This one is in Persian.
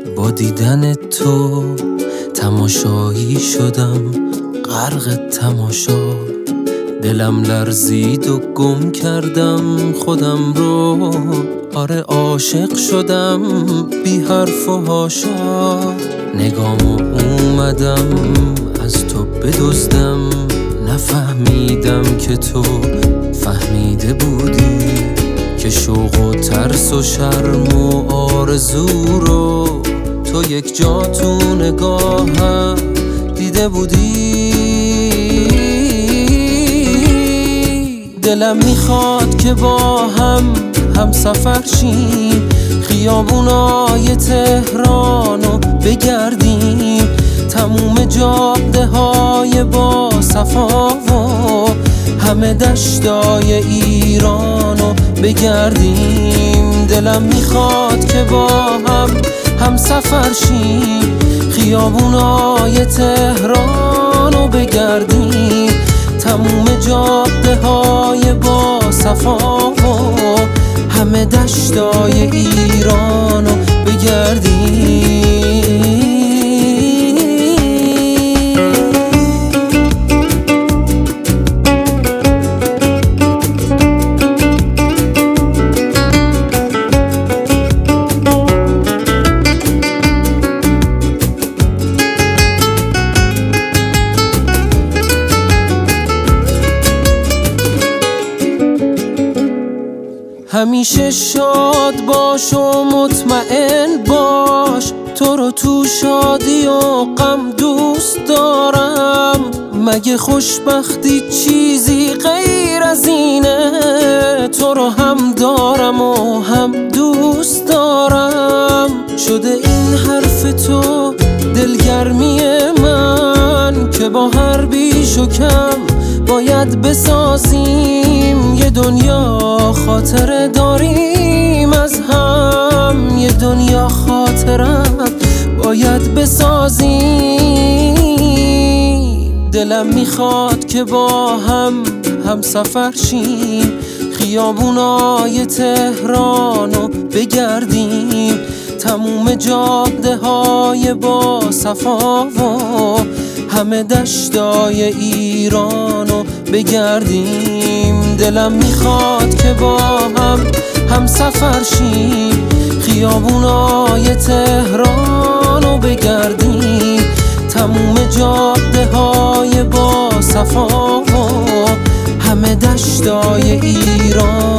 با دیدن تو تماشایی شدم، غرق تماشا. دلم لرزید و گم کردم خودم رو. آره عاشق شدم بی حرف و حاشا. نگامو اومدم از تو بدزدم، نفهمیدم که تو فهمیده بودی که شوق و ترس و شرم و آرزو رو تو یک جا تو نگاهم دیده بودی. دلم میخواد که با هم سفر شیم، خیابونای تهرانو بگردیم، تموم جاده های با صفا و همه دشتای ایرانو بگردیم. دلم میخواد که با هم سفر شیم، خیابونای تهرانو بگردیم، تموم جاده های با صفا و همه دشتای ایرانو بگردیم. همیشه شاد باش و مطمئن باش، تو رو تو شادی و غم دوست دارم. مگه خوشبختی چیزی غیر از اینه؟ تو رو هم دارم و هم دوست دارم. شده این حرف تو دلگرمی من که با هر بیش و کم باید بسازیم یه دنیا خاطره داریم از هم، یه دنیا خاطرت باید بسازیم. دلم میخواد که با هم سفر شیم، خیابونای تهرانو بگردیم، تموم جاده های با صفا و همه دشتای ایرانو بگردیم. دلم میخواد که با هم سفر شیم، خیابونای تهرانو بگردیم، تموم جاده های با صفا و همه دشتای ایران